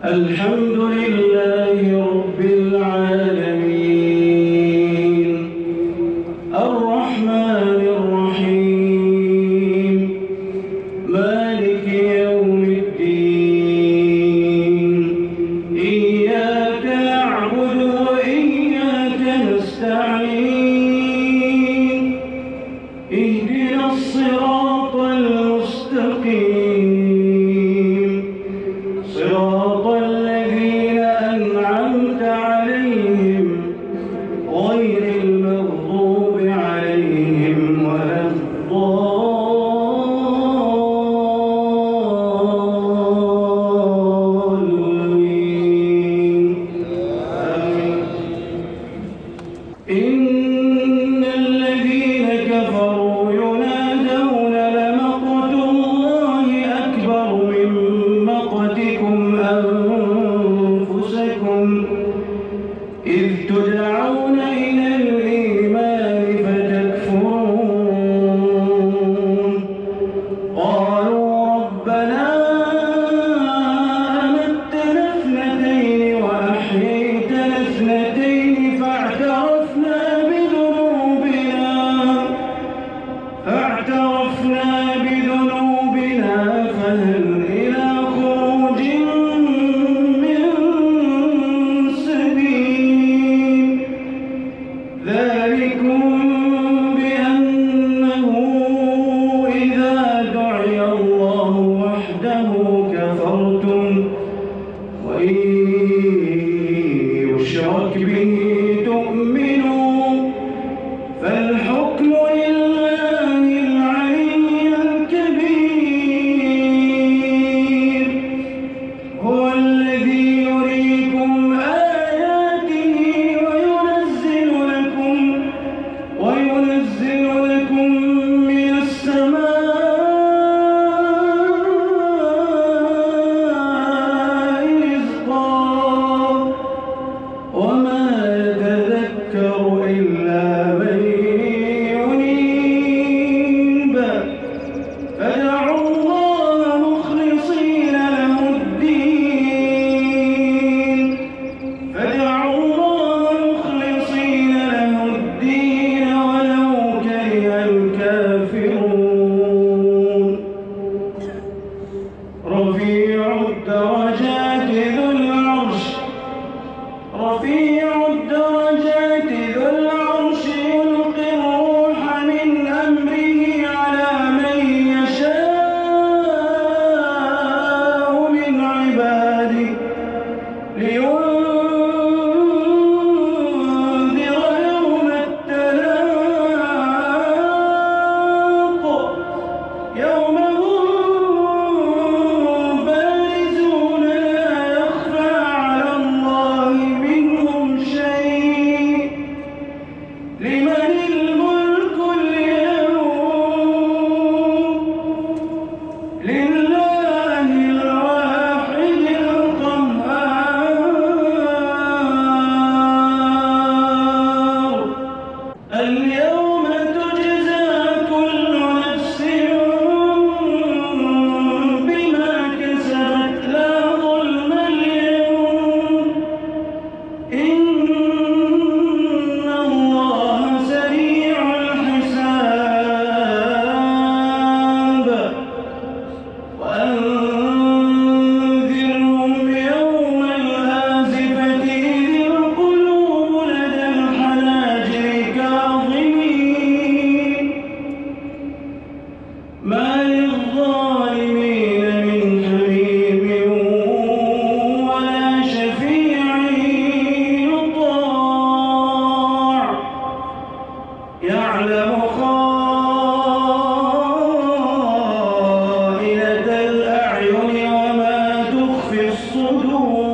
الحمد لله رب العالمين الرحمن الرحيم مالك يوم الدين إياك نعبد وإياك نستعين اهدنا الصراط المستقيم صراط الذين أنعمت عليهم غير المغضوب عليهم ولا الضالين آمين. إن الذين كفروا ينادون لمقت الله أكبر من مقتكم أنفسكم إذ تدعون إلى الإيمان فتكفرون قالوا ربنا أمتنا اثنتين وأحييتنا اثنتين فاعترفنا بذنوبنا فهل إلى خروج من سبيل ذلكم بأنه إذا دعي الله وحده كفرتم وإن يشرك به تؤمنوا فالحكم لله العلي الكبير هو الذي يريكم آياته وينزل لكم من السماء رزقا وما يتذكر إلا من ينيب فادعوا الله مخلصين له الدين ولو كره الكافرون رفيع الدرجات ذو العرش يلقي الروح من أمره على من يشاء من عباده لينذر يوم التلاق يوم هم بارزون لا يخفى على الله منهم شيء لمن الملك اليوم لله الواحد القهار اليوم تجزى كل نفس بما كسبت لا ظلم اليوم إن الله سريع الحساب وأنذرهم يوم الآزفة إذ القلوب لدى الحناجر كاظمين ما للظالمين من حميم ولا شفيع يطاع يعلم خائنة الأعين وما تخفي الصدور